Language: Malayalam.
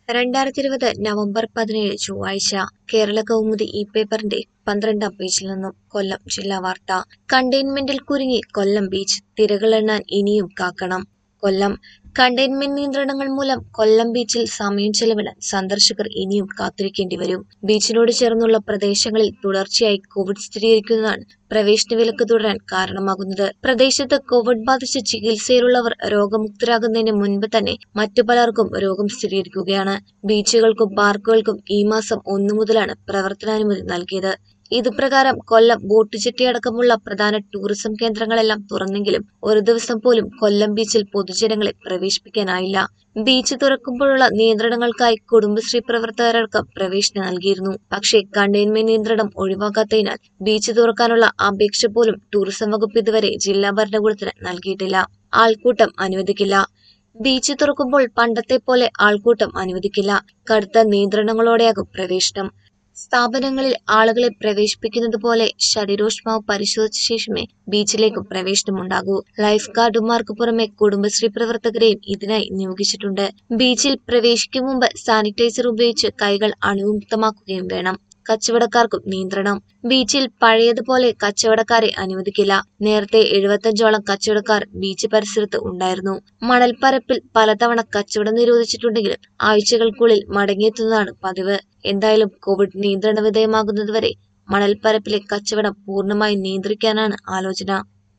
2020 നവംബർ 17 ചൊവ്വാഴ്ച കേരള കൗമുദി ഈ പേപ്പറിന്റെ 12-ാം പേജിൽ നിന്നും കൊല്ലം ജില്ലാ വാർത്ത. കണ്ടെയ്ൻമെന്റിൽ കുരുങ്ങി കൊല്ലം ബീച്ച്, തിരകളെണ്ണാൻ ഇനിയും കാക്കണം. കൊല്ലം. കണ്ടെയ്ൻമെന്റ് നിയന്ത്രണങ്ങൾ മൂലം കൊല്ലം ബീച്ചിൽ സമയം ചെലവിടാൻ സന്ദർശകർ ഇനിയും കാത്തിരിക്കേണ്ടി വരും. ബീച്ചിനോട് ചേർന്നുള്ള പ്രദേശങ്ങളിൽ തുടർച്ചയായി കോവിഡ് സ്ഥിരീകരിക്കുന്നതാണ് പ്രവേശന വിലക്ക് തുടരാൻ കാരണമാകുന്നത്. പ്രദേശത്ത് കോവിഡ് ബാധിച്ച് ചികിത്സയിലുള്ളവർ രോഗമുക്തരാകുന്നതിന് മുൻപ് തന്നെ മറ്റു പലർക്കും രോഗം സ്ഥിരീകരിക്കുകയാണ്. ബീച്ചുകൾക്കും പാർക്കുകൾക്കും ഈ മാസം 1 മുതലാണ് പ്രവർത്തനാനുമതി നൽകിയത്. ഇതുപ്രകാരം കൊല്ലം ബോട്ട് ജെട്ടി അടക്കമുള്ള പ്രധാന ടൂറിസം കേന്ദ്രങ്ങളെല്ലാം തുറന്നെങ്കിലും ഒരു ദിവസം പോലും കൊല്ലം ബീച്ചിൽ പൊതുജനങ്ങളെ പ്രവേശിപ്പിക്കാനായില്ല. ബീച്ച് തുറക്കുമ്പോഴുള്ള നിയന്ത്രണങ്ങൾക്കായി കുടുംബശ്രീ പ്രവർത്തകരടക്കം പ്രവേശനം നൽകിയിരുന്നു. പക്ഷേ കണ്ടെയ്ൻമെന്റ് നിയന്ത്രണം ഒഴിവാക്കാത്തതിനാൽ ബീച്ച് തുറക്കാനുള്ള അപേക്ഷ പോലും ടൂറിസം വകുപ്പ് ഇതുവരെ ജില്ലാ ഭരണകൂടത്തിന് നൽകിയിട്ടില്ല. ആൾക്കൂട്ടം അനുവദിക്കില്ല. ബീച്ച് തുറക്കുമ്പോൾ പണ്ടത്തെ പോലെ ആൾക്കൂട്ടം അനുവദിക്കില്ല. കടുത്ത നിയന്ത്രണങ്ങളോടെയാകും പ്രവേശനം. സ്ഥാപനങ്ങളിൽ ആളുകളെ പ്രവേശിപ്പിക്കുന്നത് പോലെ ശരീരോഷ്മാവ് പരിശോധിച്ച ശേഷമേ ബീച്ചിലേക്കും പ്രവേശനമുണ്ടാകൂ. ലൈഫ് ഗാർഡുമാർക്ക് പുറമെ കുടുംബശ്രീ പ്രവർത്തകരെയും ഇതിനായി നിയോഗിച്ചിട്ടുണ്ട്. ബീച്ചിൽ പ്രവേശിക്കും മുമ്പ് സാനിറ്റൈസർ ഉപയോഗിച്ച് കൈകൾ അണുവിമുക്തമാക്കുകയും വേണം. കച്ചവടക്കാർക്കും നിയന്ത്രണം. ബീച്ചിൽ പഴയതുപോലെ കച്ചവടക്കാരെ അനുവദിക്കില്ല. നേരത്തെ 75ഓളം കച്ചവടക്കാർ ബീച്ച് പരിസരത്ത് ഉണ്ടായിരുന്നു. മണൽപ്പരപ്പിൽ പലതവണ കച്ചവടം നിരോധിച്ചിട്ടുണ്ടെങ്കിലും ആഴ്ചകൾക്കുള്ളിൽ മടങ്ങിയെത്തുന്നതാണ് പതിവ്. എന്തായാലും കോവിഡ് നിയന്ത്രണ വിധേയമാകുന്നതുവരെ മണൽപ്പരപ്പിലെ കച്ചവടം പൂർണ്ണമായി നിയന്ത്രിക്കാനാണ് ആലോചന.